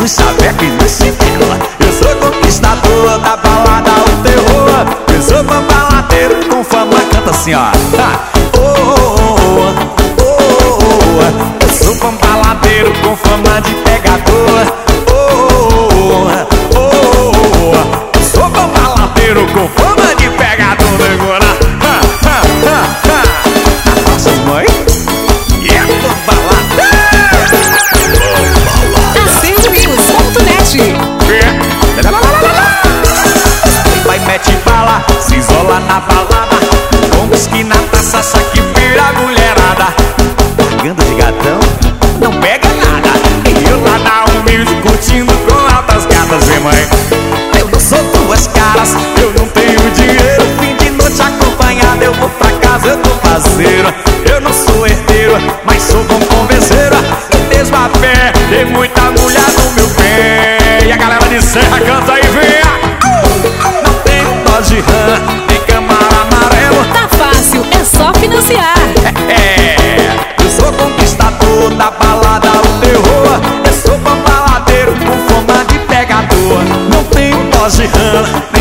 no chaveco e no chinelo. Eu sou conquistador da balada, o terror. Eu sou baladeiro com fama, canta assim, ó. Eu sou baladeiro com fama de pegador. Eu sou baladeiro com fama de pegador. Nossas mães. Vai, mete bala, se isola na balada, com whisky na taça, só que vira a mulherada. Largando de gatão, não pega nada. E eu lá na humilde curtindo com altas gatas. Vem, mãe, eu não sou duas caras, eu não tenho dinheiro. Fim de noite acompanhado, eu vou pra casa, eu tô parceiro. Eu não sou herdeiro, mas sou bom converseiro. E mesmo a pé, tem muita mulher no meu pé. E a galera de Serra canta aí, vem. Não tem Dodge Ram, tem Camaro amarelo. Tá fácil, é só financiar. Eu sou conquistador da balada, o terror. Eu sou baladeiro com fama de pegador. Não tem Dodge Ram,